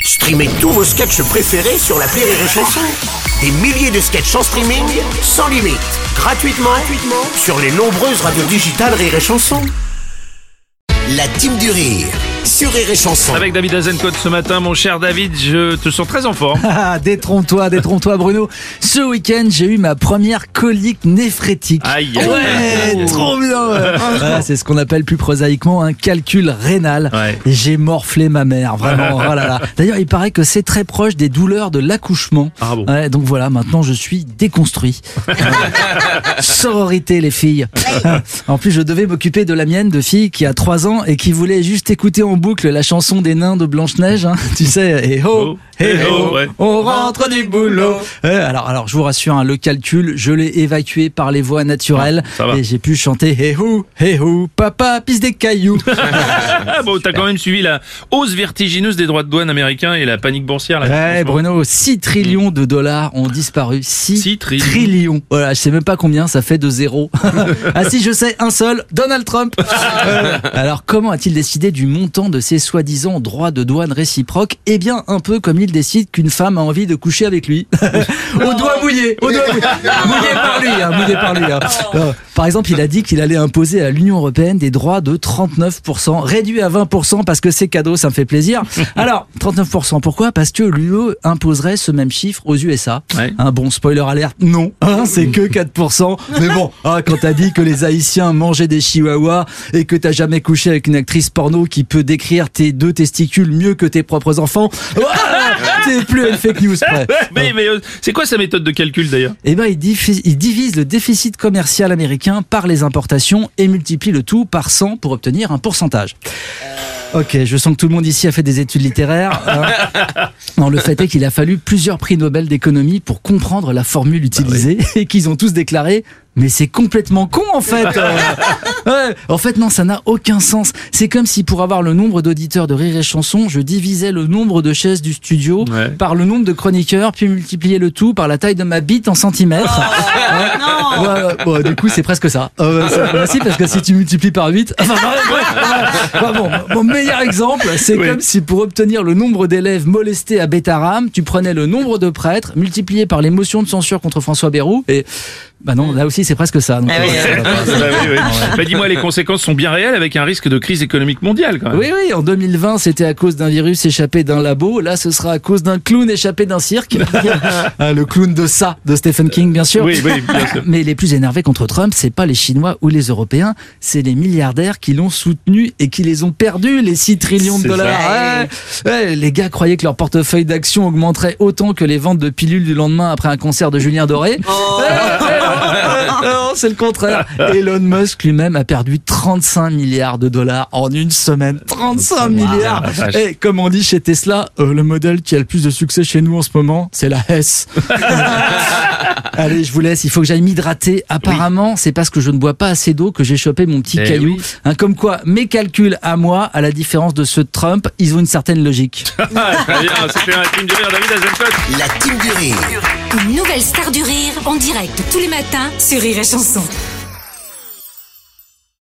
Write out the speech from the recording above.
Streamez tous vos sketchs préférés sur l'appli Rire et Chanson. Des milliers de sketchs en streaming, sans limite, gratuitement sur les nombreuses radios digitales Rire et Chanson. La team du rire sur Rire et Chanson. Avec David Azencote ce matin, mon cher David, je te sens très en forme. Détrompe-toi Bruno. Ce week-end, j'ai eu ma première colique néphrétique. Aïe. Ouais, trop bien. Voilà, c'est ce qu'on appelle plus prosaïquement un calcul rénal. Ouais. Et j'ai morflé ma mère, vraiment. Oh là là. D'ailleurs, il paraît que c'est très proche des douleurs de l'accouchement. Ah bon. Ouais, donc voilà, maintenant je suis déconstruit. Sororité les filles. En plus, je devais m'occuper de la mienne de fille qui a 3 ans et qui voulait juste écouter en boucle la chanson des nains de Blanche-Neige, hein. Tu sais, et ho, ouais. on rentre du boulot. Alors, je vous rassure, hein, le calcul, je l'ai évacué par les voies naturelles. Ça va. Et j'ai pu chanter hey ho, papa pisse des cailloux. Bon, t'as quand même suivi la hausse vertigineuse des droits de douane américains et la panique boursière. Là, Ouais, Bruno, 6 trillions de dollars ont disparu. 6 trillions. Voilà, je sais même pas combien ça fait de zéro. Ah si, je sais, un seul, Donald Trump. Alors, comment a-t-il décidé du montant de ces soi-disant droits de douane réciproques? Eh bien, un peu comme il décide qu'une femme a envie de coucher avec lui. Au doigt mouillé. Mouillé par lui. Par exemple, il a dit qu'il allait imposer à l'Union européenne des droits de 39%, réduits à 20% parce que c'est cadeau, ça me fait plaisir. Alors, 39%, pourquoi? Parce que l'UE imposerait ce même chiffre aux USA. Ouais. Bon, spoiler alert, non, c'est que 4%. Mais bon, quand t'as dit que les Haïtiens mangeaient des chihuahuas et que t'as jamais couché avec une actrice porno qui peut décrire tes 2 testicules mieux que tes propres enfants, c'est plus une fake news près. Mais c'est quoi sa méthode de calcul d'ailleurs? Eh ben, il divise le déficit commercial américain par les importations et multiplie le tout par 100 pour obtenir un pourcentage. Ok, je sens que tout le monde ici a fait des études littéraires. Non, le fait est qu'il a fallu plusieurs prix Nobel d'économie pour comprendre la formule utilisée et qu'ils ont tous déclaré « Mais c'est complètement con en fait !» Ouais, en fait non, ça n'a aucun sens. C'est comme si pour avoir le nombre d'auditeurs de Rire et Chanson, je divisais le nombre de chaises du studio par le nombre de chroniqueurs, puis multipliais le tout par la taille de ma bite en centimètres. Bon, du coup, c'est presque ça. Si, parce que si tu multiplies par 8... Mon meilleur exemple, c'est comme si pour obtenir le nombre d'élèves molestés à Bétarame, tu prenais le nombre de prêtres, multiplié par les motions de censure contre François Bayrou, et... Bah non, là aussi c'est presque ça. Donc, Dis-moi, les conséquences sont bien réelles avec un risque de crise économique mondiale quand même. Oui, en 2020 c'était à cause d'un virus échappé d'un labo, là ce sera à cause d'un clown échappé d'un cirque. Le clown de Stephen King bien sûr. Oui, bien sûr. Mais les plus énervés contre Trump, c'est pas les Chinois ou les Européens, c'est les milliardaires qui l'ont soutenu et qui les ont perdus, les 6 trillions de dollars. Les gars croyaient que leur portefeuille d'actions augmenterait autant que les ventes de pilules du lendemain après un concert de Julien Doré. Non, c'est le contraire. Elon Musk lui-même a perdu 35 milliards de dollars en une semaine. 35 milliards. Et comme on dit chez Tesla, le modèle qui a le plus de succès chez nous en ce moment, c'est la S. Allez, je vous laisse. Il faut que j'aille m'hydrater. Apparemment, c'est parce que je ne bois pas assez d'eau que j'ai chopé mon petit caillou. Comme quoi, mes calculs à moi, à la différence de ceux de Trump, ils ont une certaine logique. Très bien, c'était la team du rire, David Azencote. La team du rire. Une nouvelle star du rire en direct tous les matins sur Rire et Chanson.